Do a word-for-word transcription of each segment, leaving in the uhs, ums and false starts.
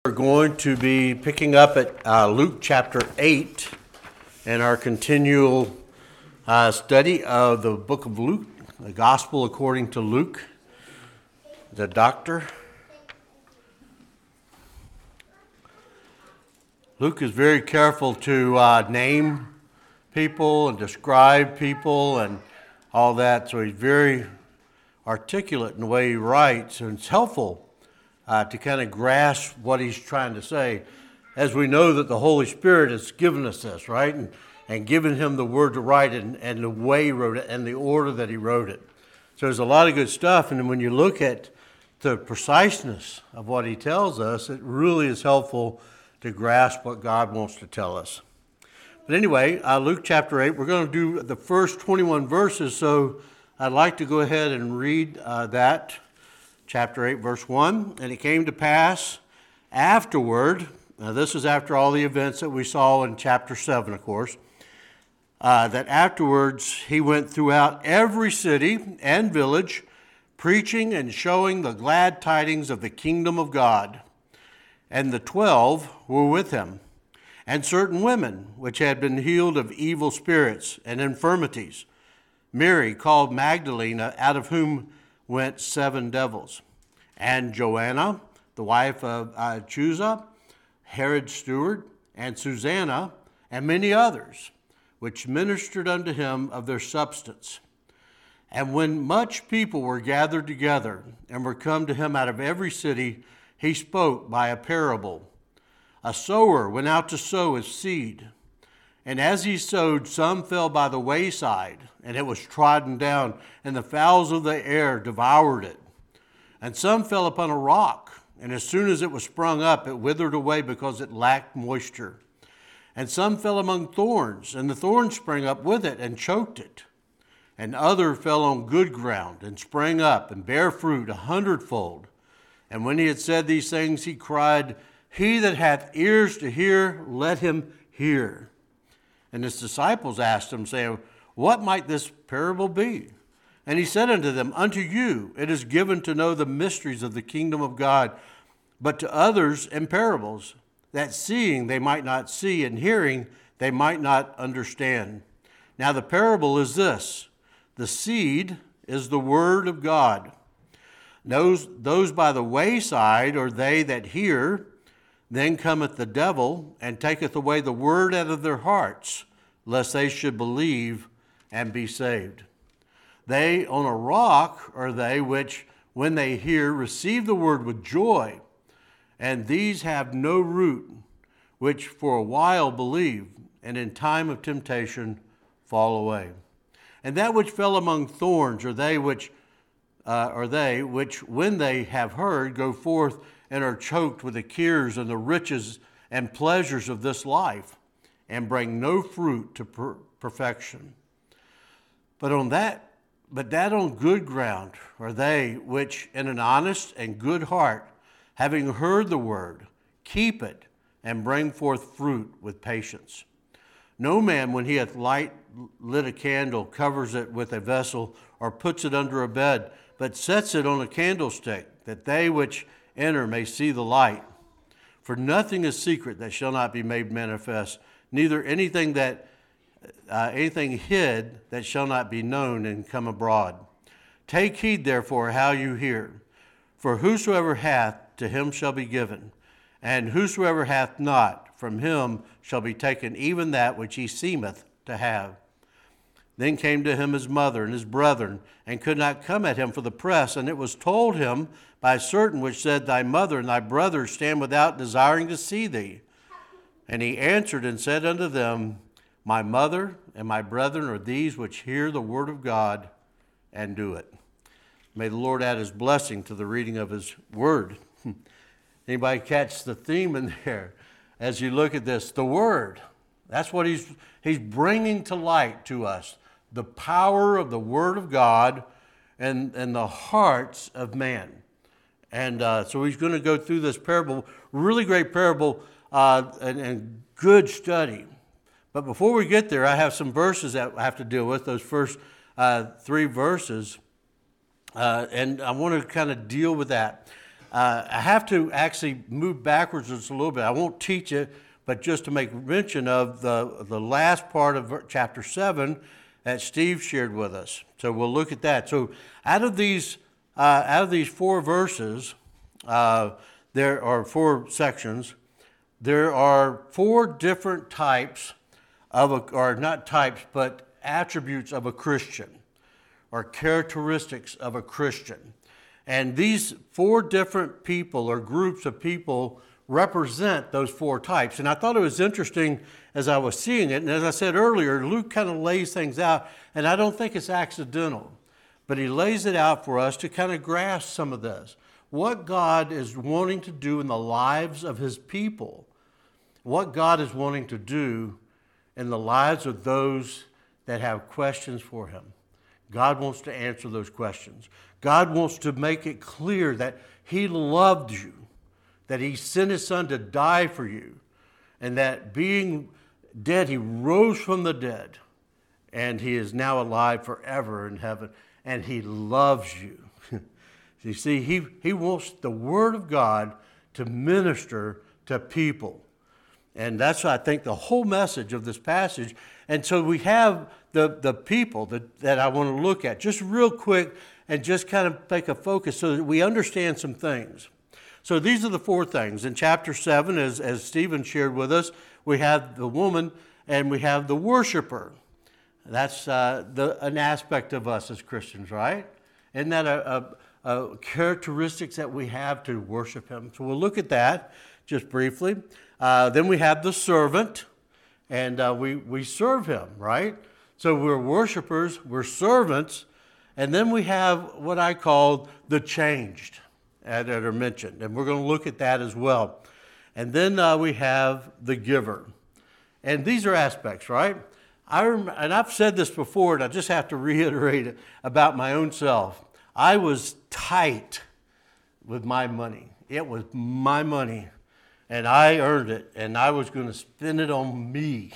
We're going to be picking up at uh, Luke chapter eight in our continual uh, study of the book of Luke, the Gospel according to Luke, the doctor. Luke is very careful to uh, name people and describe people and all that, so he's very articulate in the way he writes, and it's helpful Uh, to kind of grasp what he's trying to say, as we know that the Holy Spirit has given us this, right? And, and given him the word to write and, and the way he wrote it and the order that he wrote it. So there's a lot of good stuff. And when you look at the preciseness of what he tells us, it really is helpful to grasp what God wants to tell us. But anyway, uh, Luke chapter eight, we're going to do the first twenty-one verses. So I'd like to go ahead and read uh, that. Chapter eight, verse one, and it came to pass afterward, now this is after all the events that we saw in chapter seven, of course, uh, that afterwards he went throughout every city and village, preaching and showing the glad tidings of the kingdom of God. And the twelve were with him, and certain women which had been healed of evil spirits and infirmities, Mary called Magdalene, out of whom went seven devils, and Joanna, the wife of uh, Chuza, Herod's steward, and Susanna, and many others, which ministered unto him of their substance. And when much people were gathered together, and were come to him out of every city, he spoke by a parable. A sower went out to sow his seed. And as he sowed, some fell by the wayside, and it was trodden down, and the fowls of the air devoured it. And some fell upon a rock, and as soon as it was sprung up, it withered away because it lacked moisture. And some fell among thorns, and the thorns sprang up with it and choked it. And other fell on good ground, and sprang up, and bare fruit a hundredfold. And when he had said these things, he cried, He that hath ears to hear, let him hear. And his disciples asked him, saying, What might this parable be? And he said unto them, Unto you it is given to know the mysteries of the kingdom of God, but to others in parables, that seeing they might not see, and hearing they might not understand. Now the parable is this: the seed is the word of God. Those, those by the wayside are they that hear. Then cometh the devil, and taketh away the word out of their hearts, lest they should believe and be saved. They on a rock are they which, when they hear, receive the word with joy, and these have no root, which for a while believe, and in time of temptation fall away. And that which fell among thorns are they which uh, are they which, when they have heard, go forth and are choked with the cares and the riches and pleasures of this life, and bring no fruit to per- perfection. But on that, but that on good ground are they which, in an honest and good heart, having heard the word, keep it, and bring forth fruit with patience. No man, when he hath light lit a candle, covers it with a vessel, or puts it under a bed, but sets it on a candlestick, that they which enter may see the light. For nothing is secret that shall not be made manifest, neither anything that uh, anything hid that shall not be known and come abroad. Take heed therefore how you hear. For whosoever hath, to him shall be given, and whosoever hath not, from him shall be taken even that which he seemeth to have. Then came to him his mother and his brethren, and could not come at him for the press. And it was told him by certain which said, Thy mother and thy brothers stand without, desiring to see thee. And he answered and said unto them, My mother and my brethren are these which hear the word of God and do it. May the Lord add his blessing to the reading of his word. Anybody catch the theme in there as you look at this? The word. That's what he's he's bringing to light to us. The power of the word of God and, and the hearts of man. And uh, so he's going to go through this parable, really great parable uh, and, and good study. But before we get there, I have some verses that I have to deal with, those first uh, three verses. Uh, and I want to kind of deal with that. uh, I have to actually move backwards just a little bit. I won't teach it, but just to make mention of the, the last part of chapter seven that Steve shared with us. So we'll look at that. So out of these, uh, out of these four verses, uh, there are four sections. There are four different types of, a, or not types, but attributes of a Christian, or characteristics of a Christian. And these four different people or groups of people represent those four types. And I thought it was interesting as I was seeing it. And as I said earlier, Luke kind of lays things out, and I don't think it's accidental, but he lays it out for us to kind of grasp some of this. What God is wanting to do in the lives of his people, what God is wanting to do in the lives of those that have questions for him. God wants to answer those questions. God wants to make it clear that he loved you, that he sent his son to die for you, and that being dead, he rose from the dead, and he is now alive forever in heaven, and he loves you. You see, he, he wants the word of God to minister to people. And that's, I think, the whole message of this passage. And so we have the, the people that, that I want to look at just real quick and just kind of make a focus so that we understand some things. So these are the four things. In chapter seven, as, as Stephen shared with us, we have the woman and we have the worshiper. That's uh, the, an aspect of us as Christians, right? Isn't that a, a, a characteristics that we have to worship him? So we'll look at that just briefly. Uh, then we have the servant, and uh, we, we serve him, right? So we're worshipers, we're servants, and then we have what I call the changed that are mentioned, and we're going to look at that as well. And then uh, we have the giver. And these are aspects, right? I rem- and I've said this before, and I just have to reiterate it about my own self. I was tight with my money. It was my money, and I earned it, and I was going to spend it on me.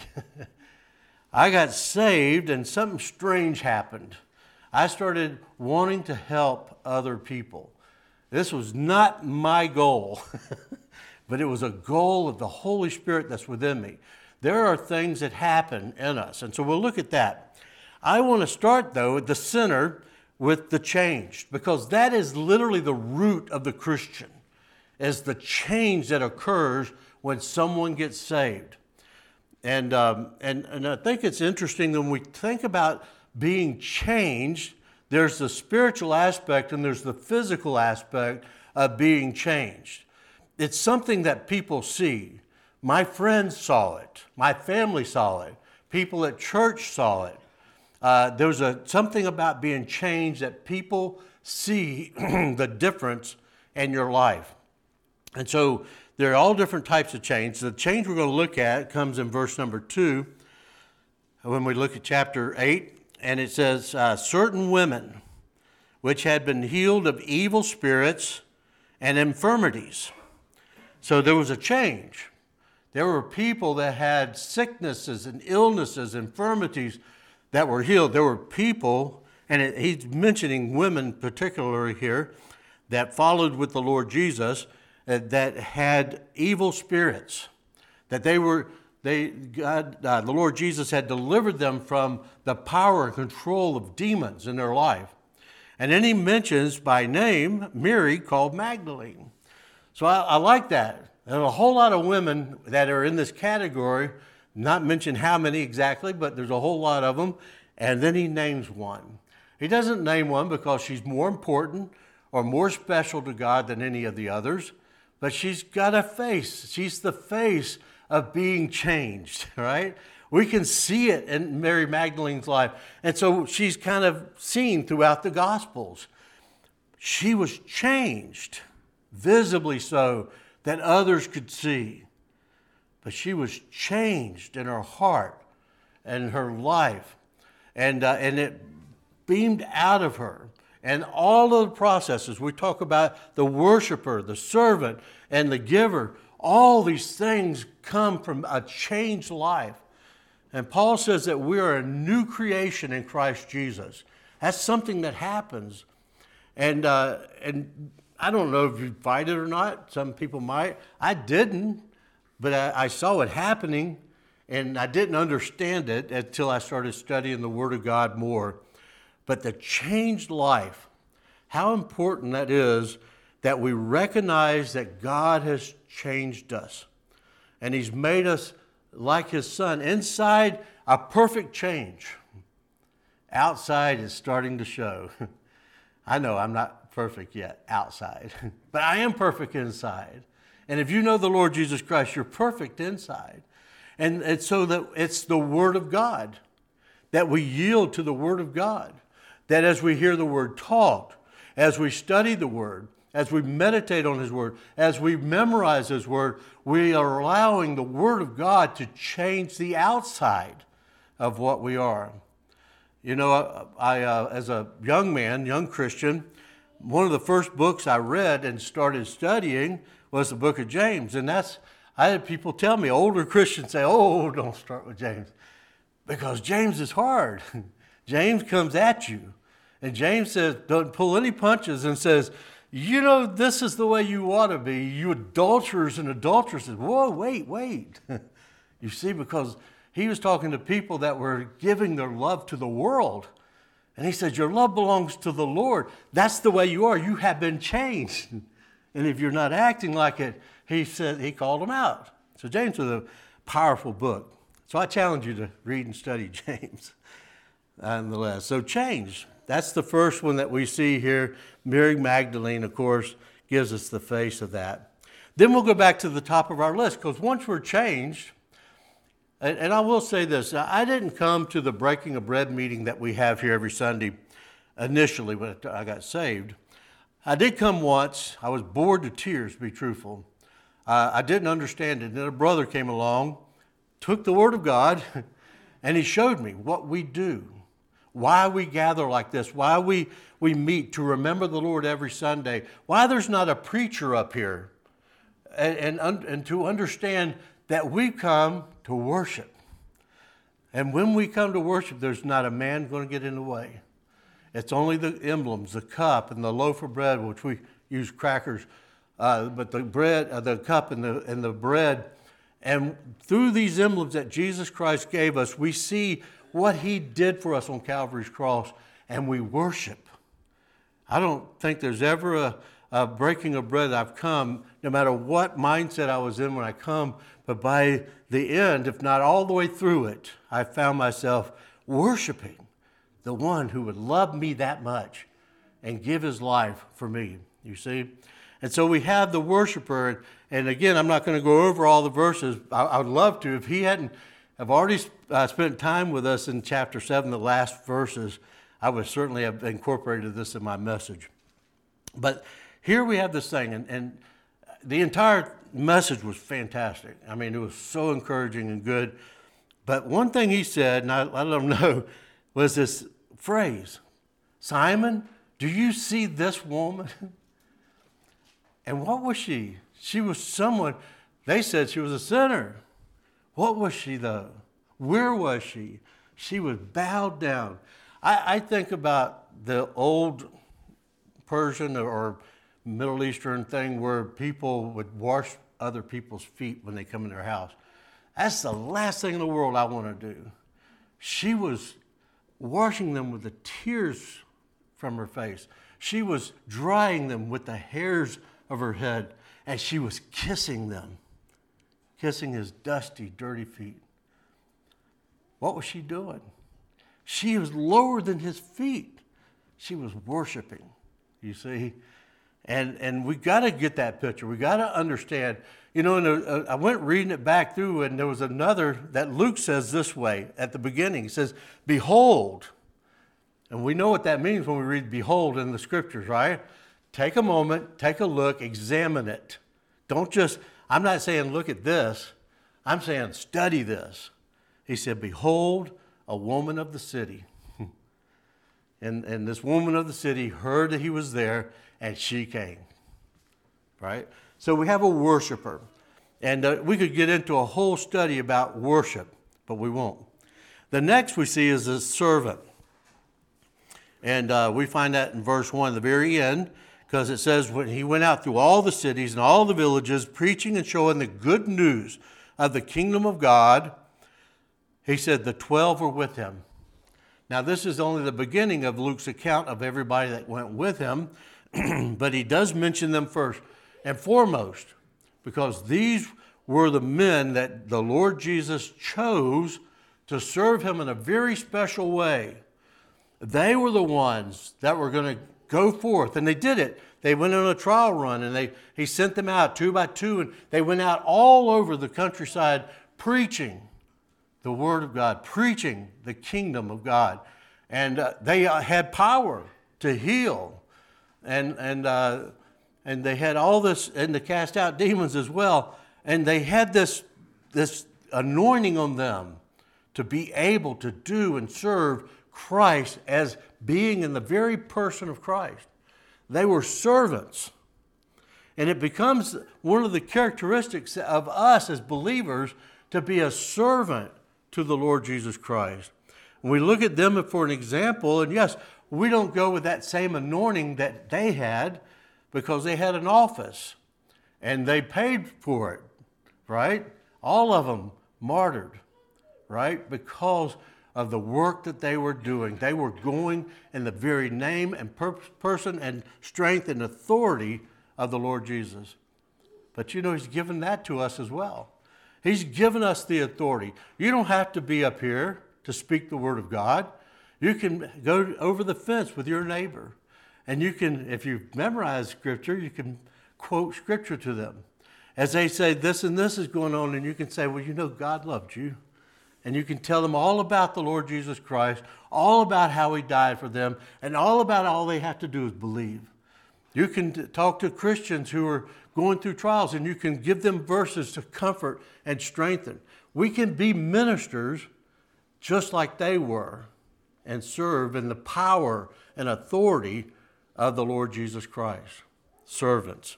I got saved, and something strange happened. I started wanting to help other people. This was not my goal, but it was a goal of the Holy Spirit that's within me. There are things that happen in us, and so we'll look at that. I want to start, though, at the center with the changed, because that is literally the root of the Christian, is the change that occurs when someone gets saved. And, um, and, and I think it's interesting that when we think about being changed, there's the spiritual aspect and there's the physical aspect of being changed. It's something that people see. My friends saw it. My family saw it. People at church saw it. Uh, there's a, something about being changed that people see the difference in your life. And so there are all different types of change. The change we're going to look at comes in verse number two when we look at chapter eight. And it says, uh, certain women which had been healed of evil spirits and infirmities. So there was a change. There were people that had sicknesses and illnesses, infirmities that were healed. There were people, and it, he's mentioning women particularly here, that followed with the Lord Jesus, uh, that had evil spirits, that they were... They, God, uh, the Lord Jesus had delivered them from the power and control of demons in their life. And then he mentions by name Mary called Magdalene. So I, I like that. There are a whole lot of women that are in this category, not mention how many exactly, but there's a whole lot of them. And then he names one. He doesn't name one because she's more important or more special to God than any of the others, but she's got a face. She's the face of being changed, right? We can see it in Mary Magdalene's life. And so she's kind of seen throughout the Gospels. She was changed, visibly so, that others could see. But she was changed in her heart and her life. And, uh, and it beamed out of her. And all of the processes, we talk about the worshiper, the servant, and the giver. All these things come from a changed life. And Paul says that we are a new creation in Christ Jesus. That's something that happens. And, uh, and I don't know if you fight it or not. Some people might. I didn't, but I, I saw it happening, and I didn't understand it until I started studying the Word of God more. But the changed life, how important that is that we recognize that God has changed us. And He's made us like His Son. Inside, a perfect change. Outside is starting to show. I know I'm not perfect yet outside, but I am perfect inside. And if you know the Lord Jesus Christ, you're perfect inside. And it's so that it's the Word of God, that we yield to the Word of God, that as we hear the Word taught, as we study the Word, as we meditate on His Word, as we memorize His Word, we are allowing the Word of God to change the outside of what we are. You know, I, uh, as a young man, young Christian, one of the first books I read and started studying was the book of James. And that's, I had people tell me, older Christians say, oh, don't start with James. Because James is hard. James comes at you. And James says, don't pull any punches, and says, you know, this is the way you ought to be. You adulterers and adulteresses. Whoa, wait, wait. You see, because he was talking to people that were giving their love to the world. And he said, your love belongs to the Lord. That's the way you are. You have been changed. And if you're not acting like it, he said, he called them out. So James was a powerful book. So I challenge you to read and study James nonetheless. So change. That's the first one that we see here. Mary Magdalene, of course, gives us the face of that. Then we'll go back to the top of our list, because once we're changed, and, and I will say this, I didn't come to the breaking of bread meeting that we have here every Sunday initially when I got saved. I did come once. I was bored to tears, to be truthful. Uh, I didn't understand it. Then a brother came along, took the Word of God, and he showed me what we do, why we gather like this, why we, we meet to remember the Lord every Sunday, why there's not a preacher up here, and, and, and to understand that we come to worship. And when we come to worship, there's not a man going to get in the way. It's only the emblems, the cup and the loaf of bread, which we use crackers, uh, but the bread, uh, the cup and the, and the bread. And through these emblems that Jesus Christ gave us, we see what He did for us on Calvary's cross, and we worship. I don't think there's ever a, a breaking of bread that I've come, no matter what mindset I was in when I come, but by the end, if not all the way through it, I found myself worshiping the one who would love me that much and give His life for me, you see? And so we have the worshiper, and, and again, I'm not going to go over all the verses. I, I would love to. If he hadn't have already uh, spent time with us in chapter seven, the last verses, I would certainly have incorporated this in my message. But here we have this thing, and, and the entire message was fantastic. I mean, it was so encouraging and good. But one thing he said, and I, I let him know, was this phrase, Simon, do you see this woman? And what was she? She was someone, they said she was a sinner. What was she though? Where was she? She was bowed down. I, I think about the old Persian or Middle Eastern thing where people would wash other people's feet when they come in their house. That's the last thing in the world I want to do. She was washing them with the tears from her face. She was drying them with the hairs of her head, and she was kissing them, kissing his dusty, dirty feet. What was she doing? She was lower than his feet. She was worshiping, you see? And and we got to get that picture. We got to understand. You know, and uh, I went reading it back through, and there was another that Luke says this way at the beginning. He says, behold. And we know what that means when we read behold in the scriptures, right? Take a moment, take a look, examine it. Don't just, I'm not saying look at this. I'm saying study this. He said, behold, a woman of the city. and, and this woman of the city heard that he was there, and she came, right? So we have a worshiper. And uh, we could get into a whole study about worship, but we won't. The next we see is a servant. And uh, we find that in verse one, at the very end. because it says when he went out through all the cities and all the villages, preaching and showing the good news of the kingdom of God, he said the twelve were with him. Now, this is only the beginning of Luke's account of everybody that went with him, but he does mention them first and foremost, because these were the men that the Lord Jesus chose to serve him in a very special way. They were the ones that were going to go forth, and they did it. They went on a trial run, and they he sent them out two by two, and they went out all over the countryside preaching the Word of God, preaching the kingdom of God. And uh, they uh, had power to heal, and and uh, and they had all this, and to cast out demons as well. And they had this this anointing on them to be able to do and serve Christ as being in the very person of Christ. They were servants. And it becomes one of the characteristics of us as believers to be a servant to the Lord Jesus Christ. And we look at them for an example, and yes, we don't go with that same anointing that they had because they had an office and they paid for it, right? All of them martyred, right? Because of the work that they were doing. They were going in the very name and per- person and strength and authority of the Lord Jesus. But you know, he's given that to us as well. He's given us the authority. You don't have to be up here to speak the word of God. You can go over the fence with your neighbor. And you can, if you've memorized scripture, you can quote scripture to them. As they say, this and this is going on, and you can say, well, you know, God loved you. And you can tell them all about the Lord Jesus Christ, all about how he died for them, and all about all they have to do is believe. You can t- talk to Christians who are going through trials, and you can give them verses to comfort and strengthen. We can be ministers just like they were and serve in the power and authority of the Lord Jesus Christ. Servants.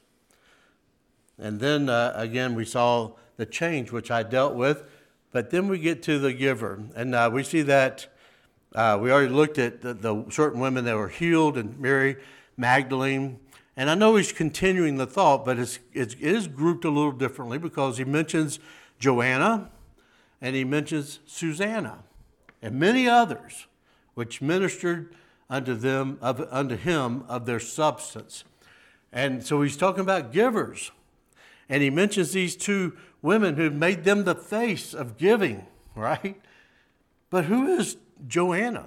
And then uh, again, we saw the change, which I dealt with. But then we get to the giver. And uh, we see that uh, we already looked at the, the certain women that were healed, and Mary Magdalene. And I know he's continuing the thought, but it's, it's, it is grouped a little differently because he mentions Joanna and he mentions Susanna and many others which ministered unto them of, unto him of their substance. And so he's talking about givers. And he mentions these two women who made them the face of giving, right? But who is Joanna?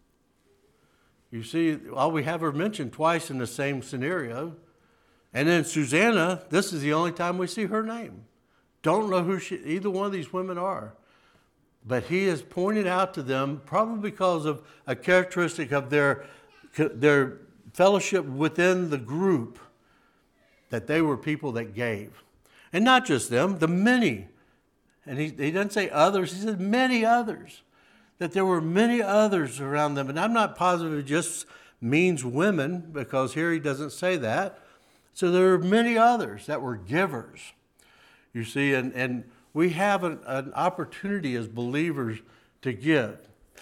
You see, all we have her mentioned twice in the same scenario. And then Susanna, this is the only time we see her name. Don't know who she, either one of these women are. But he has pointed out to them, probably because of a characteristic of their, their fellowship within the group, that they were people that gave. And not just them, the many. And he, he doesn't say others, he said many others. That there were many others around them. And I'm not positive it just means women, because here he doesn't say that. So there are many others that were givers. You see, and, and we have an, an opportunity as believers to give.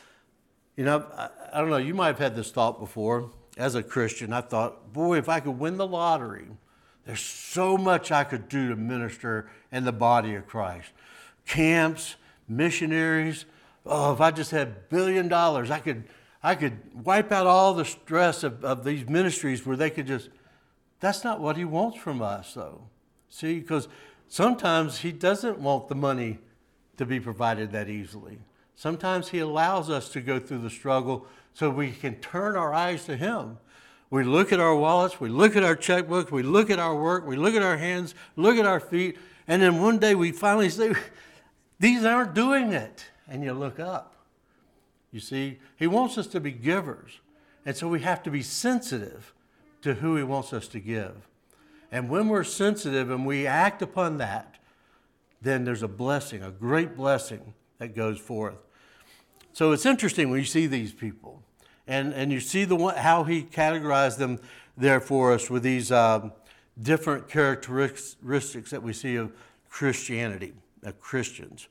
You know, I, I don't know, you might have had this thought before. As a Christian, I thought, boy, if I could win the lottery, there's so much I could do to minister in the body of Christ. Camps, missionaries. Oh, if I just had a billion dollars, I could I could wipe out all the stress of, of these ministries where they could just... That's not what he wants from us, though. See, because sometimes he doesn't want the money to be provided that easily. Sometimes he allows us to go through the struggle so we can turn our eyes to him. We look at our wallets, we look at our checkbooks, we look at our work, we look at our hands, look at our feet, and then one day we finally say, these aren't doing it. And you look up. You see, he wants us to be givers. And so we have to be sensitive to who he wants us to give. And when we're sensitive and we act upon that, then there's a blessing, a great blessing that goes forth. So it's interesting when you see these people. And, and you see the one, how he categorized them there for us with these um, different characteristics that we see of Christianity, of Christians.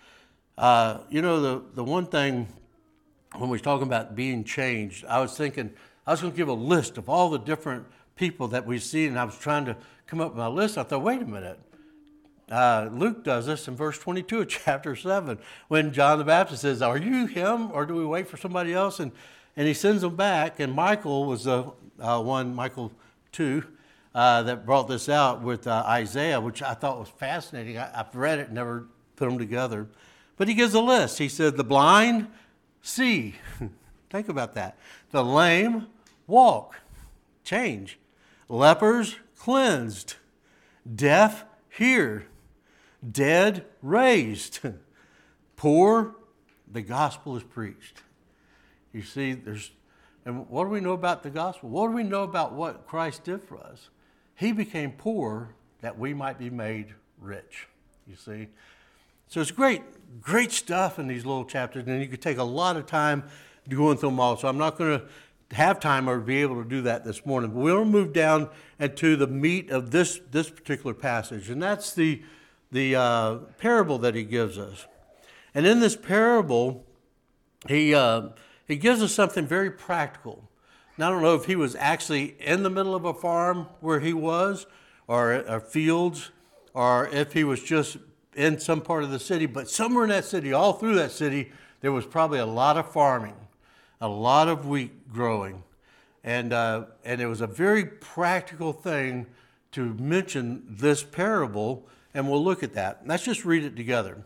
Uh, you know, the, the one thing, when we're talking about being changed, I was thinking, I was going to give a list of all the different people that we see, and I was trying to come up with my list. I thought, wait a minute. Uh, Luke does this in verse twenty-two of chapter seven, when John the Baptist says, are you him, or do we wait for somebody else? And and he sends them back, and Michael was the uh, one, Michael two, uh, that brought this out with uh, Isaiah, which I thought was fascinating. I, I've read it, never put them together. But he gives a list. He said, the blind see. Think about that. The lame walk. Change. Lepers cleansed. Deaf hear. Dead raised. Poor, the gospel is preached. You see, there's, and what do we know about the gospel? What do we know about what Christ did for us? He became poor that we might be made rich, you see. So it's great, great stuff in these little chapters, and you could take a lot of time going through them all. So I'm not going to have time or be able to do that this morning. But we'll move down into the meat of this, this particular passage, and that's the, the uh, parable that he gives us. And in this parable, he, uh, he gives us something very practical. Now, I don't know if he was actually in the middle of a farm where he was, or, or fields, or if he was just in some part of the city, but somewhere in that city, all through that city, there was probably a lot of farming, a lot of wheat growing. And, uh, and it was a very practical thing to mention this parable, and we'll look at that. Let's just read it together.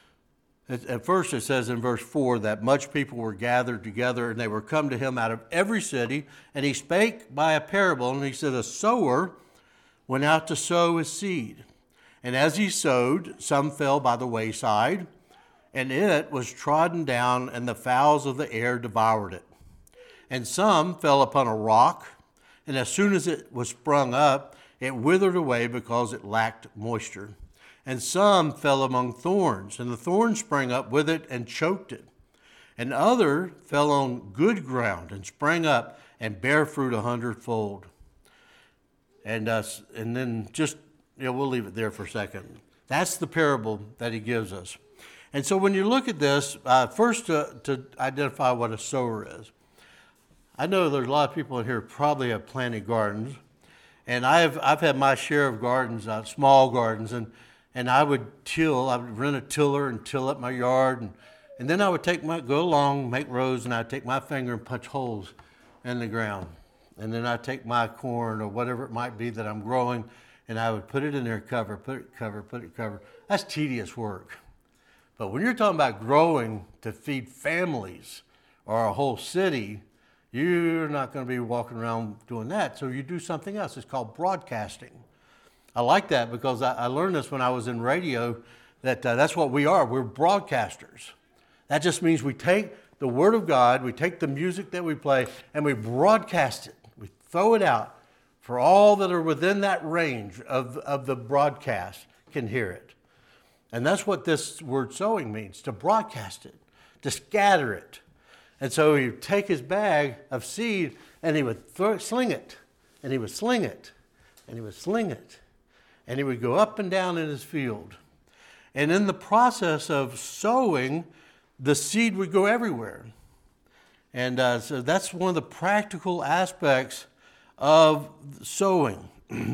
At first it says in verse four that much people were gathered together, and they were come to him out of every city, and he spake by a parable, and he said, a sower went out to sow his seed. And as he sowed, some fell by the wayside, and it was trodden down, and the fowls of the air devoured it. And some fell upon a rock, and as soon as it was sprung up, it withered away because it lacked moisture. And some fell among thorns, and the thorns sprang up with it and choked it. And other fell on good ground and sprang up and bare fruit a hundredfold. And uh, and then just, you know, we'll leave it there for a second. That's the parable that he gives us. And so when you look at this, uh, first to, to identify what a sower is. I know there's a lot of people in here who probably have planted gardens. And I've I've had my share of gardens, uh, small gardens, and And I would till, I would rent a tiller and till up my yard. And, and then I would take my, go along, make rows, and I'd take my finger and punch holes in the ground. And then I'd take my corn or whatever it might be that I'm growing, and I would put it in there, cover, put it cover, put it cover. That's tedious work. But when you're talking about growing to feed families or a whole city, you're not going to be walking around doing that. So you do something else. It's called broadcasting. I like that because I, I learned this when I was in radio, that uh, that's what we are. We're broadcasters. That just means we take the Word of God, we take the music that we play, and we broadcast it. We throw it out for all that are within that range of, of the broadcast can hear it. And that's what this word sowing means, to broadcast it, to scatter it. And so he would take his bag of seed and he would throw, sling it, and he would sling it, and he would sling it. And he would go up and down in his field. And in the process of sowing, the seed would go everywhere. And uh, so that's one of the practical aspects of sowing.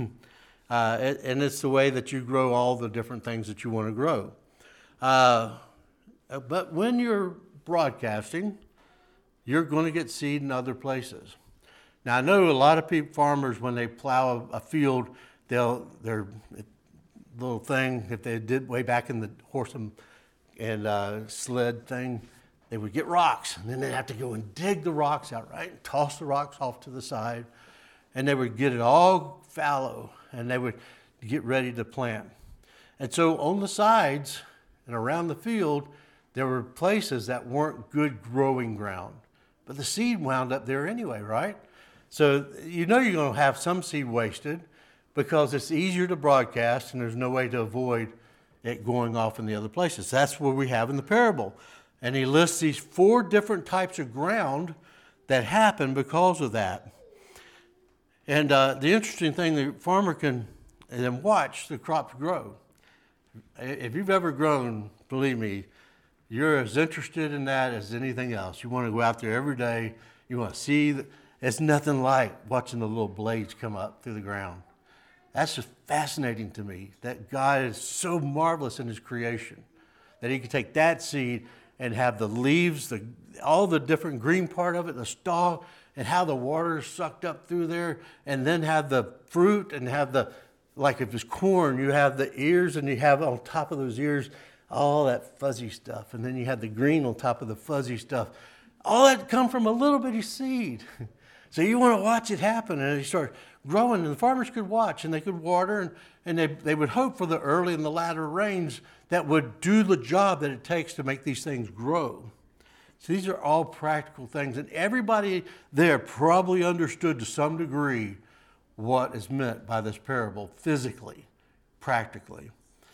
uh, and it's the way that you grow all the different things that you want to grow. Uh, but when you're broadcasting, you're going to get seed in other places. Now, I know a lot of people, farmers, when they plow a, a field, they'll, their little thing, if they did way back in the horse and, and uh, sled thing, they would get rocks, and then they'd have to go and dig the rocks out, right? And toss the rocks off to the side, and they would get it all fallow, and they would get ready to plant. And so on the sides and around the field, there were places that weren't good growing ground, but the seed wound up there anyway, right? So you know you're going to have some seed wasted, because it's easier to broadcast and there's no way to avoid it going off in the other places. That's what we have in the parable. And he lists these four different types of ground that happen because of that. And uh, the interesting thing, the farmer can then watch the crops grow. If you've ever grown, believe me, you're as interested in that as anything else. You want to go out there every day. You want to see the, It's nothing like watching the little blades come up through the ground. That's just fascinating to me, that God is so marvelous in his creation, that he could take that seed and have the leaves, the, all the different green part of it, the stalk, and how the water is sucked up through there, and then have the fruit and have the, like if it's corn, you have the ears, and you have on top of those ears all that fuzzy stuff, and then you have the green on top of the fuzzy stuff. All that come from a little bitty seed. So you want to watch it happen, and they start growing, and the farmers could watch, and they could water, and, and they, they would hope for the early and the latter rains that would do the job that it takes to make these things grow. So these are all practical things, and everybody there probably understood to some degree what is meant by this parable physically, practically.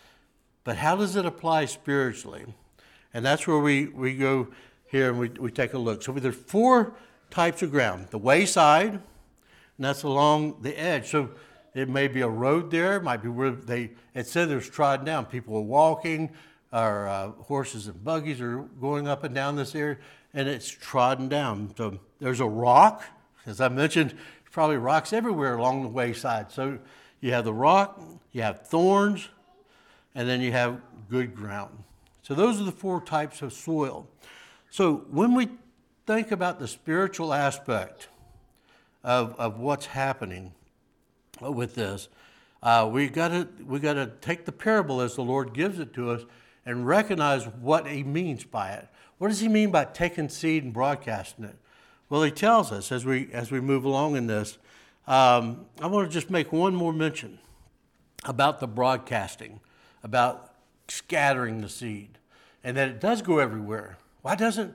But how does it apply spiritually? And that's where we, we go here and we, we take a look. So there's four types of ground. The wayside, and that's along the edge. So it may be a road there. It might be where they, it said there's trodden down. People are walking, or uh, horses and buggies are going up and down this area, and it's trodden down. So there's a rock. As I mentioned, there's probably rocks everywhere along the wayside. So you have the rock, you have thorns, and then you have good ground. So those are the four types of soil. So when we think about the spiritual aspect of, of what's happening with this, uh, we gotta we gotta take the parable as the Lord gives it to us and recognize what he means by it. What does he mean by taking seed and broadcasting it? Well, he tells us as we as we move along in this. Um, I want to just make one more mention about the broadcasting, about scattering the seed, and that it does go everywhere. Why doesn't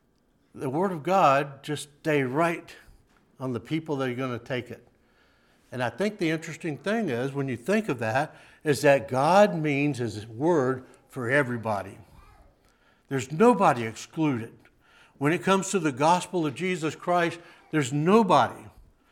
the Word of God just stay right on the people that are going to take it? And I think the interesting thing is, when you think of that, is that God means his Word for everybody. There's nobody excluded. When it comes to the gospel of Jesus Christ, there's nobody.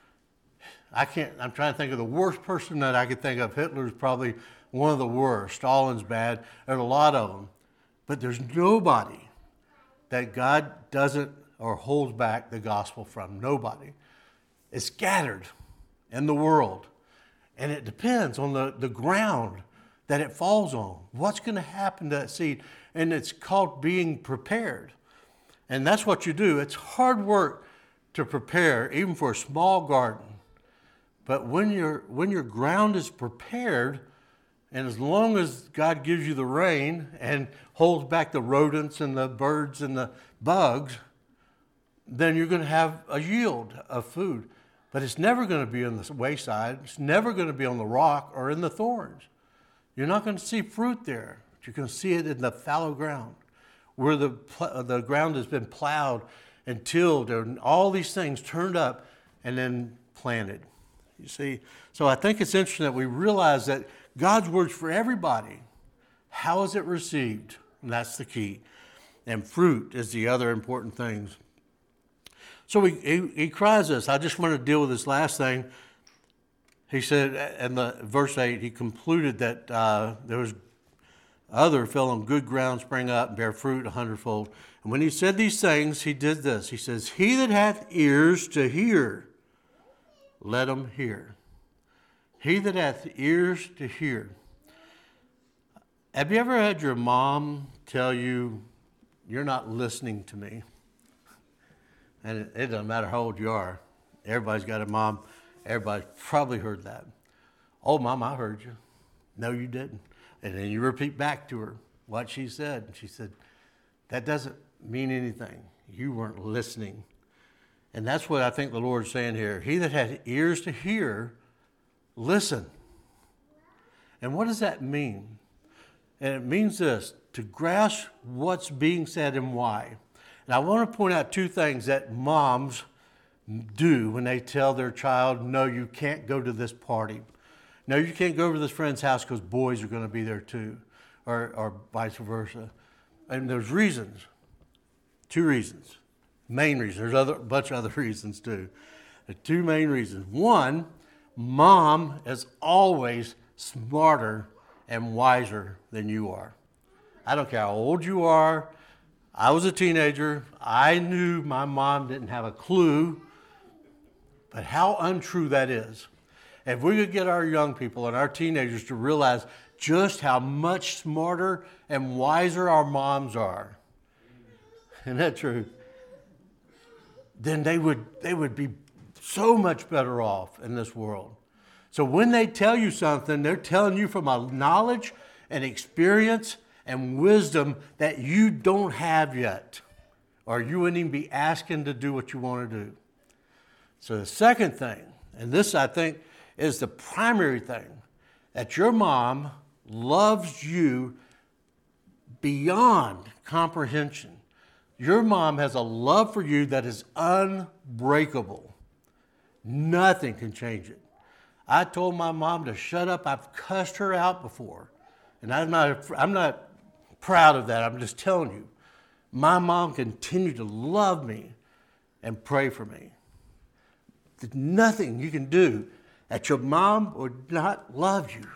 I can't, I'm trying to think of the worst person that I could think of. Hitler's probably one of the worst. Stalin's bad. There's a lot of them. But there's nobody that God doesn't or holds back the gospel from. Nobody. It's scattered in the world. And it depends on the, the ground that it falls on. What's going to happen to that seed? And it's called being prepared. And that's what you do. It's hard work to prepare, even for a small garden. But when your when your ground is prepared, and as long as God gives you the rain and holds back the rodents and the birds and the bugs, then you're going to have a yield of food. But it's never going to be on the wayside. It's never going to be on the rock or in the thorns. You're not going to see fruit there. But you're going to see it in the fallow ground, where the the ground has been plowed and tilled, and all these things turned up and then planted. You see, so I think it's interesting that we realize that God's word's for everybody. How is it received? And that's the key. And fruit is the other important things. So he, he, he cries this. I just want to deal with this last thing. He said, in the verse eight, he concluded that uh, there was other fell on good ground, sprang up, and bear fruit a hundredfold. And when he said these things, he did this. He says, he that hath ears to hear, let him hear. He that hath ears to hear. Have you ever had your mom tell you, you're not listening to me? And it, it doesn't matter how old you are. Everybody's got a mom. Everybody's probably heard that. Oh, Mom, I heard you. No, you didn't. And then you repeat back to her what she said. And she said, that doesn't mean anything. You weren't listening. And that's what I think the Lord's saying here. He that hath ears to hear, listen. And what does that mean? And it means this, to grasp what's being said and why. And I want to point out two things that moms do when they tell their child, no, you can't go to this party. No, you can't go over to this friend's house because boys are going to be there too, or, or vice versa. And there's reasons, two reasons, main reasons. There's other, a bunch of other reasons too. The two main reasons. One, mom is always smarter and wiser than you are. I don't care how old you are. I was a teenager. I knew my mom didn't have a clue. But how untrue that is. If we could get our young people and our teenagers to realize just how much smarter and wiser our moms are, isn't that true? Then they would, they would be so much better off in this world. So when they tell you something, they're telling you from a knowledge and experience and wisdom that you don't have yet, or you wouldn't even be asking to do what you want to do. So the second thing, and this I think is the primary thing, that your mom loves you beyond comprehension. Your mom has a love for you that is unbreakable. Nothing can change it. I told my mom to shut up. I've cussed her out before. And I'm not, I'm not proud of that. I'm just telling you. My mom continued to love me and pray for me. There's nothing you can do that your mom would not love you.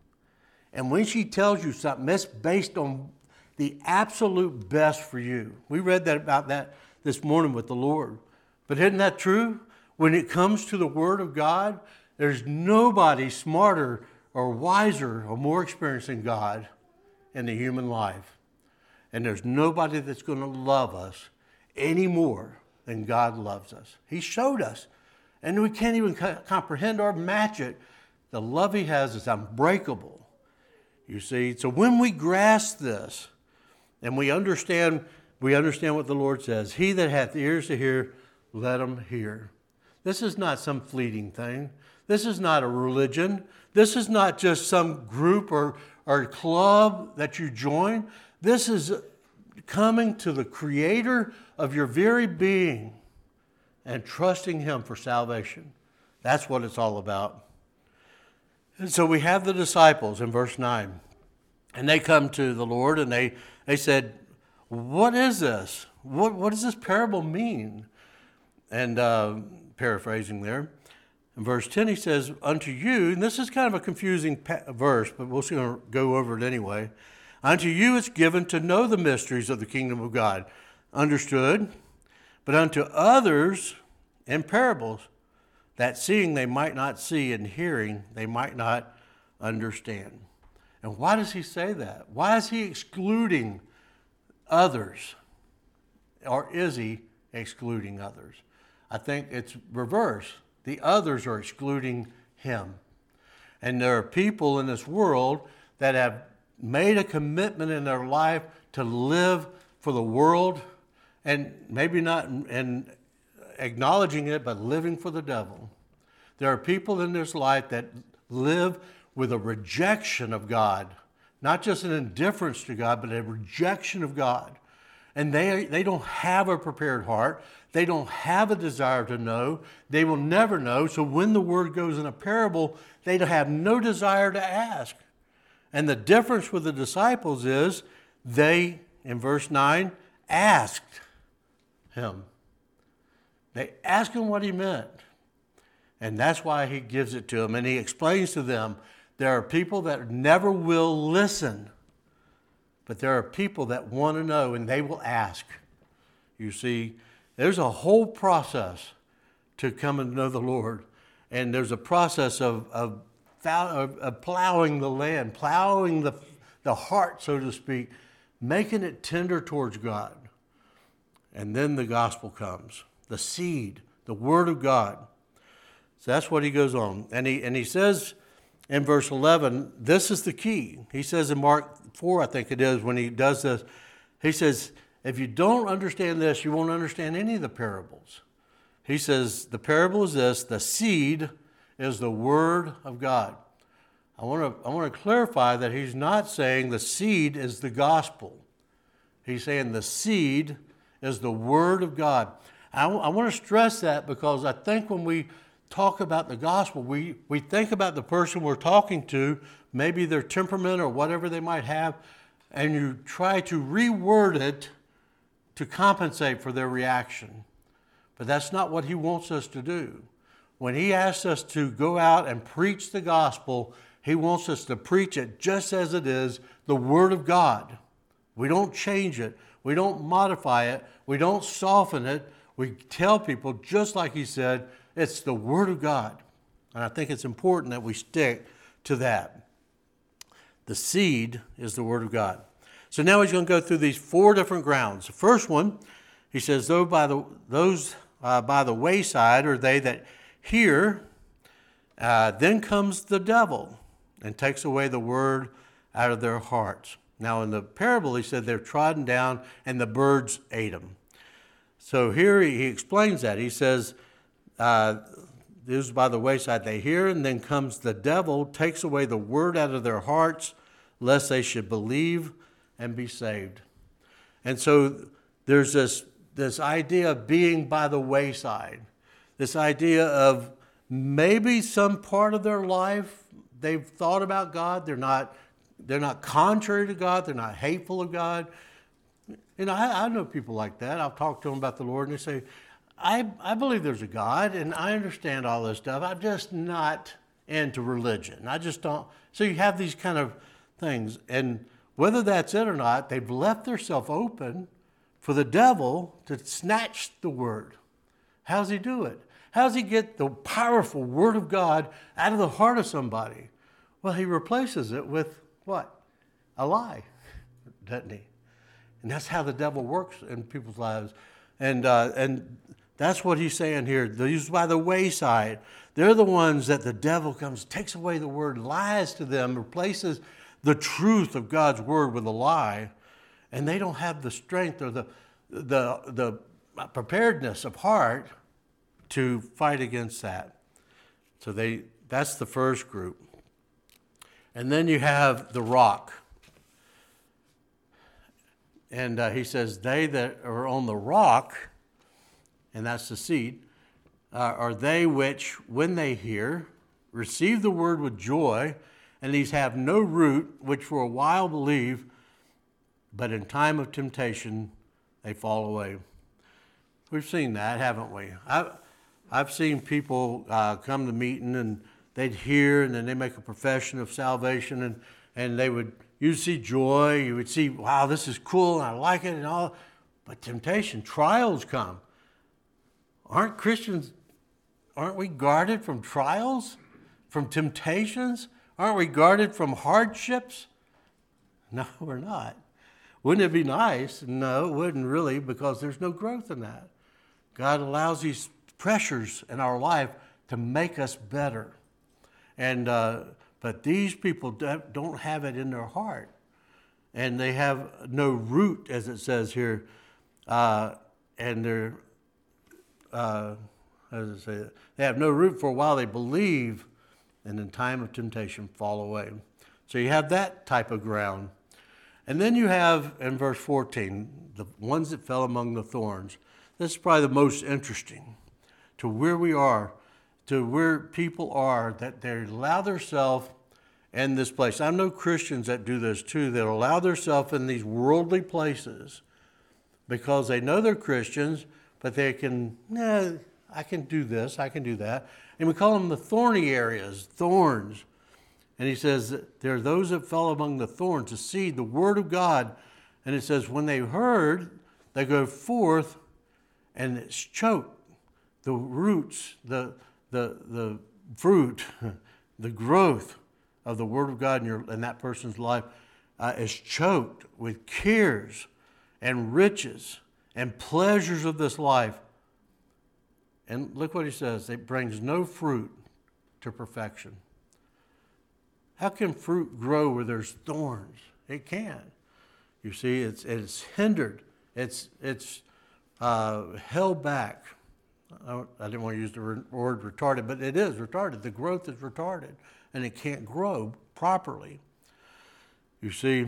And when she tells you something, that's based on the absolute best for you. We read that about that this morning with the Lord. But isn't that true? When it comes to the Word of God, there's nobody smarter or wiser or more experienced than God in the human life. And there's nobody that's going to love us any more than God loves us. He showed us. And we can't even co- comprehend or match it. The love He has is unbreakable. You see, so when we grasp this and we understand, we understand what the Lord says, He that hath ears to hear, let him hear. This is not some fleeting thing. This is not a religion. This is not just some group or, or club that you join. This is coming to the Creator of your very being and trusting Him for salvation. That's what it's all about. And so we have the disciples in verse nine. And they come to the Lord and they, they said, what is this? What, what does this parable mean? And uh, paraphrasing there, in verse ten he says, unto you, and this is kind of a confusing pa- verse, but we'll see, go over it anyway. Unto you it's given to know the mysteries of the kingdom of God. Understood? But unto others in parables, that seeing they might not see, and hearing they might not understand. And why does he say that? Why is he excluding others? Or is he excluding others? I think it's reverse. The others are excluding him. And there are people in this world that have made a commitment in their life to live for the world, and maybe not in acknowledging it, but living for the devil. There are people in this life that live with a rejection of God, not just an indifference to God, but a rejection of God. And they, they don't have a prepared heart. They don't have a desire to know. They will never know. So when the word goes in a parable, they have no desire to ask. And the difference with the disciples is they, in verse nine, asked him. They asked him what he meant. And that's why he gives it to them. And he explains to them, there are people that never will listen, but there are people that want to know and they will ask. You see, there's a whole process to come and know the Lord. And there's a process of, of, of, of plowing the land, plowing the, the heart, so to speak, making it tender towards God. And then the gospel comes, the seed, the word of God. So that's what he goes on. And he, and he says in verse eleven, this is the key. He says in Mark four, I think it is, when he does this, he says, if you don't understand this, you won't understand any of the parables. He says, the parable is this, the seed is the word of God. I want to I want to clarify that he's not saying the seed is the gospel. He's saying the seed is the word of God. I, I want to stress that because I think when we talk about the gospel, we, we think about the person we're talking to, maybe their temperament or whatever they might have, and you try to reword it to compensate for their reaction. But that's not what he wants us to do. When he asks us to go out and preach the gospel, he wants us to preach it just as it is, the word of God. We don't change it. We don't modify it. We don't soften it. We tell people, just like he said, It's the Word of God. And I think it's important that we stick to that. The seed is the Word of God. So now he's going to go through these four different grounds. The first one, he says, Though by the, those uh, by the wayside are they that hear, uh, then comes the devil and takes away the word out of their hearts. Now in the parable, he said they're trodden down and the birds ate them. So here he, he explains that. He says, uh, those by the wayside they hear, and then comes the devil, takes away the word out of their hearts, lest they should believe and be saved. And so there's this, this idea of being by the wayside, this idea of maybe some part of their life they've thought about God. They're not, they're not contrary to God. They're not hateful of God. You know, I, I know people like that. I'll talk to them about the Lord, and they say, I, I believe there's a God, and I understand all this stuff. I'm just not into religion. I just don't. So you have these kind of things, and whether that's it or not, they've left themselves open for the devil to snatch the word. How does he do it? How does he get the powerful word of God out of the heart of somebody? Well, he replaces it with what? A lie, doesn't he? And that's how the devil works in people's lives. And uh, and that's what he's saying here. These by the wayside, they're the ones that the devil comes, takes away the word, lies to them, replaces the truth of God's word with a lie, and they don't have the strength or the the the preparedness of heart to fight against that. So they that's the first group. And then you have the rock. And uh, he says, they that are on the rock, and that's the seed, uh, are they which, when they hear, receive the word with joy, and these have no root, which for a while believe, but in time of temptation they fall away. We've seen that, haven't we? I've, I've seen people uh, come to meeting, and they'd hear, and then they make a profession of salvation, and, and they would, you'd see joy, you would see, wow, this is cool, and I like it, and all. But temptation, trials come. Aren't Christians, aren't we guarded from trials, from temptations? Aren't we guarded from hardships? No, we're not. Wouldn't it be nice? No, it wouldn't really, because there's no growth in that. God allows these pressures in our life to make us better. And uh, but these people don't have it in their heart. And they have no root, as it says here. Uh, and they're, uh, how does it say that? They have no root for a while. They believe, and in time of temptation fall away. So you have that type of ground. And then you have, in verse fourteen, the ones that fell among the thorns. This is probably the most interesting to where we are, to where people are, that they allow themselves in this place. I know Christians that do this too, that allow themselves in these worldly places because they know they're Christians, but they can, nah, I can do this, I can do that. And we call them the thorny areas, thorns. And he says, there are those that fell among the thorns, the seed, the word of God. And it says, when they heard, they go forth, and it's choked. The roots, the the the fruit, the growth of the word of God in your in that person's life uh, is choked with cares and riches and pleasures of this life. And look what he says: it brings no fruit to perfection. How can fruit grow where there's thorns? It can't. You see, it's it's hindered. It's it's uh, held back. I, I didn't want to use the re- word retarded, but it is retarded. The growth is retarded, and it can't grow properly. You see.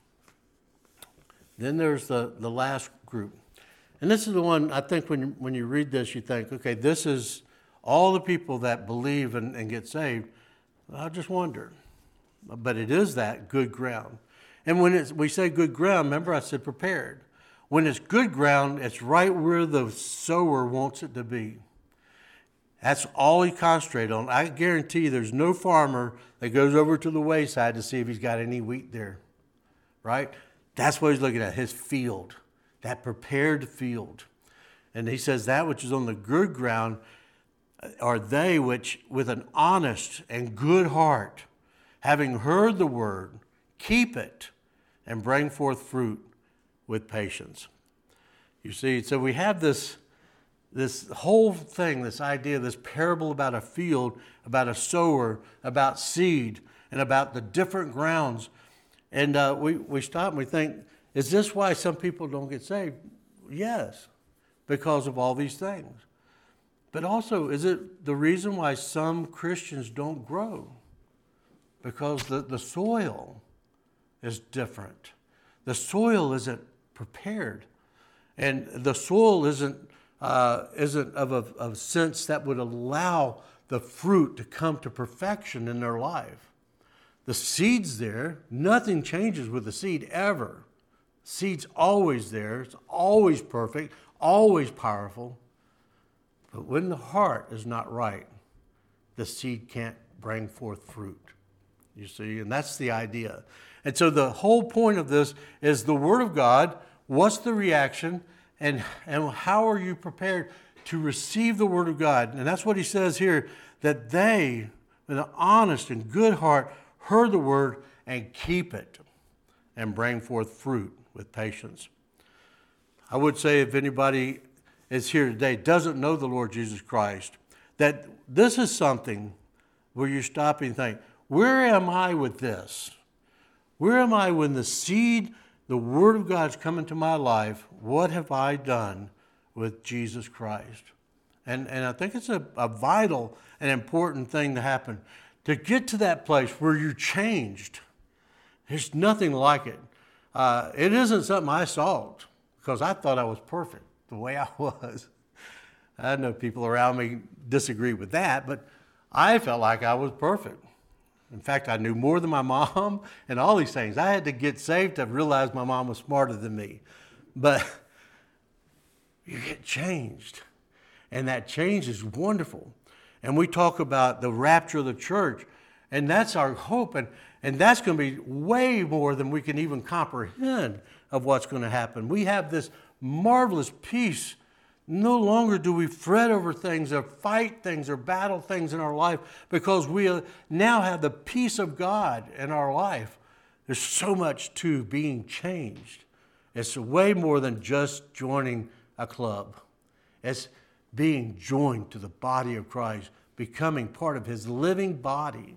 Then there's the, the last group. And this is the one, I think when you, when you read this, you think, okay, this is all the people that believe and, and get saved. I just wonder. But it is that good ground. And when it's, we say good ground, remember I said prepared. When it's good ground, it's right where the sower wants it to be. That's all he concentrates on. I guarantee you there's no farmer that goes over to the wayside to see if he's got any wheat there, right? That's what he's looking at, his field, that prepared field. And he says that which is on the good ground, are they which with an honest and good heart, having heard the word, keep it and bring forth fruit with patience. You see, so we have this, this whole thing, this idea, this parable about a field, about a sower, about seed, and about the different grounds. And uh, we, we stop and we think, is this why some people don't get saved? Yes, because of all these things. But also, is it the reason why some Christians don't grow? Because the, the soil is different. The soil isn't prepared. And the soil isn't, uh, isn't of a, of a sense that would allow the fruit to come to perfection in their life. The seed's there. Nothing changes with the seed ever. Seed's always there. It's always perfect, always powerful. But when the heart is not right, the seed can't bring forth fruit. You see, and that's the idea. And so the whole point of this is the Word of God. What's the reaction? And, and how are you prepared to receive the Word of God? And that's what he says here, that they, with an honest and good heart, heard the Word and keep it and bring forth fruit with patience. I would say if anybody is here today doesn't know the Lord Jesus Christ, that this is something where you stop and think, where am I with this? Where am I when the seed, the Word of God's come into my life? What have I done with Jesus Christ? And, and I think it's a, a vital and important thing to happen. To get to that place where you're changed, there's nothing like it. Uh, it isn't something I solved because I thought I was perfect the way I was. I know people around me disagree with that, but I felt like I was perfect. In fact, I knew more than my mom and all these things. I had to get saved to realize my mom was smarter than me. But you get changed, and that change is wonderful. And we talk about the rapture of the church, and that's our hope, and, and that's going to be way more than we can even comprehend of what's going to happen. We have this marvelous peace. No longer do we fret over things or fight things or battle things in our life because we now have the peace of God in our life. There's so much to being changed. It's way more than just joining a club. It's being joined to the body of Christ, becoming part of his living body.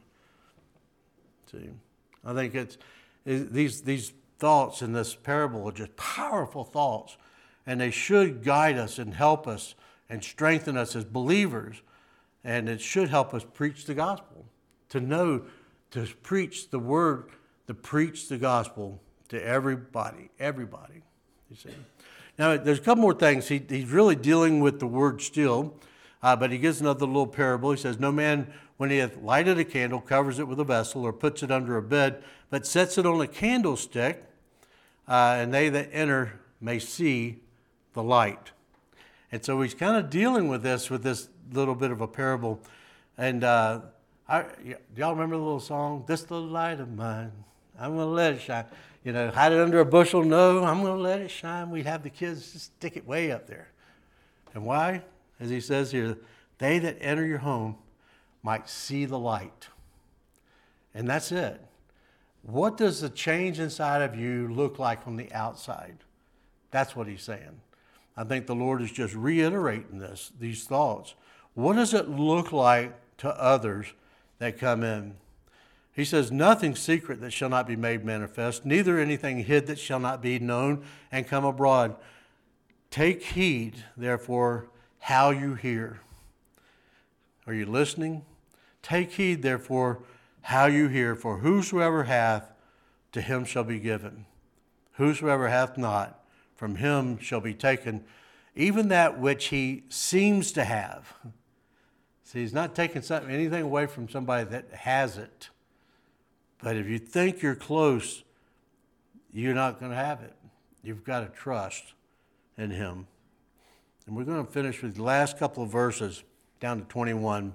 See, I think it's it, these these thoughts in this parable are just powerful thoughts, and they should guide us and help us and strengthen us as believers, and it should help us preach the gospel, to know, to preach the word, to preach the gospel to everybody, everybody, you see. Now, there's a couple more things. He, he's really dealing with the word still, uh, but he gives another little parable. He says, no man, when he hath lighted a candle, covers it with a vessel or puts it under a bed, but sets it on a candlestick, uh, and they that enter may see the light. And so he's kind of dealing with this, with this little bit of a parable. And uh, I, do y'all remember the little song, "This the light of mine, I'm going to let it shine"? You know, hide it under a bushel? No, I'm going to let it shine. We'd have the kids just stick it way up there. And why? As he says here, they that enter your home might see the light. And that's it. What does the change inside of you look like on the outside? That's what he's saying. I think the Lord is just reiterating this, these thoughts. What does it look like to others that come in? He says, nothing secret that shall not be made manifest, neither anything hid that shall not be known and come abroad. Take heed, therefore, how you hear. Are you listening? Take heed, therefore, how you hear, for whosoever hath, to him shall be given. Whosoever hath not, from him shall be taken even that which he seems to have. See, he's not taking something, anything away from somebody that has it. But if you think you're close, you're not going to have it. You've got to trust in him. And we're going to finish with the last couple of verses down to twenty-one.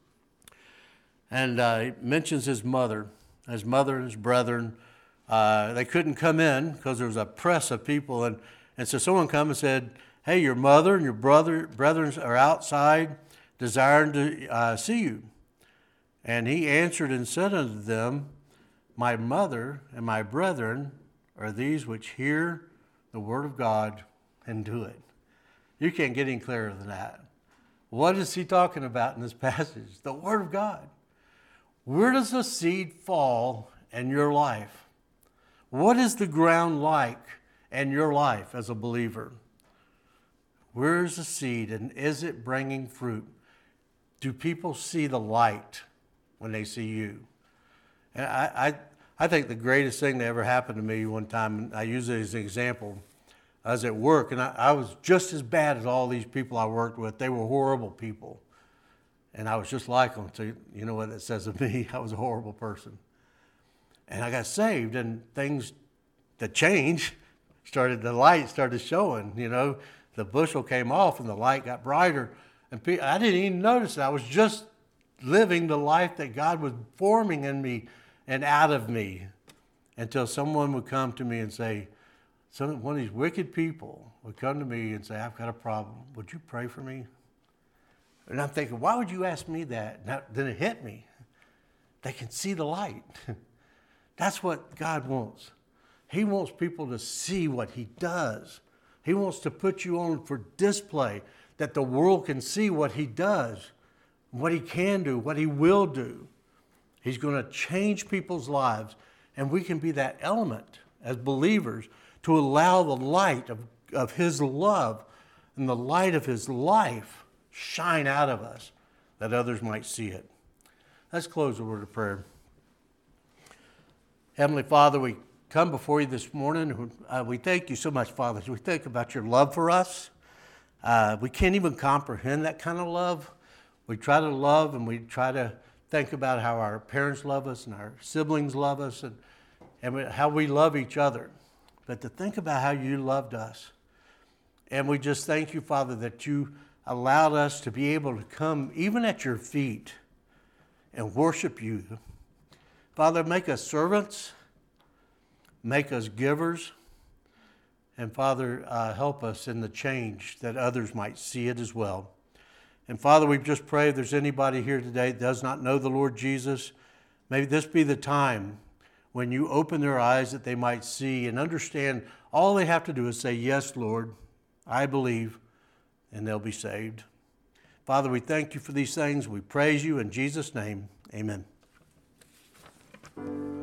And uh, he mentions his mother, his mother and his brethren. Uh, they couldn't come in because there was a press of people. And, and so someone come and said, hey, your mother and your brother brethren are outside. desiring to uh, see you. And he answered and said unto them, My mother and my brethren are these which hear the word of God and do it. You can't get any clearer than that. What is he talking about in this passage? The word of God. Where does the seed fall in your life? What is the ground like in your life as a believer? Where is the seed, and is it bringing fruit? Do people see the light when they see you? And I, I, I think the greatest thing that ever happened to me one time, and I use it as an example, I was at work, and I, I was just as bad as all these people I worked with. They were horrible people. And I was just like them. So you know what that says of me? I was a horrible person. And I got saved, and things that changed started, the light started showing, you know. The bushel came off, and the light got brighter. And I didn't even notice it. I was just living the life that God was forming in me and out of me, until someone would come to me and say, some, one of these wicked people would come to me and say, I've got a problem. Would you pray for me? And I'm thinking, why would you ask me that? Now, then it hit me. They can see the light. That's what God wants. He wants people to see what he does. He wants to put you on for display, that the world can see what he does, what he can do, what he will do. He's going to change people's lives, and we can be that element as believers to allow the light of, of his love and the light of his life shine out of us, that others might see it. Let's close with a word of prayer. Heavenly Father, we come before you this morning. Uh, we thank you so much, Father. We think about your love for us. Uh, we can't even comprehend that kind of love. We try to love, and we try to think about how our parents love us and our siblings love us, and, and we, how we love each other. But to think about how you loved us. And we just thank you, Father, that you allowed us to be able to come even at your feet and worship you. Father, make us servants, make us givers, and Father, uh, help us in the change that others might see it as well. And Father, we just pray if there's anybody here today that does not know the Lord Jesus, may this be the time when you open their eyes that they might see and understand all they have to do is say, yes, Lord, I believe, and they'll be saved. Father, we thank you for these things. We praise you in Jesus' name. Amen.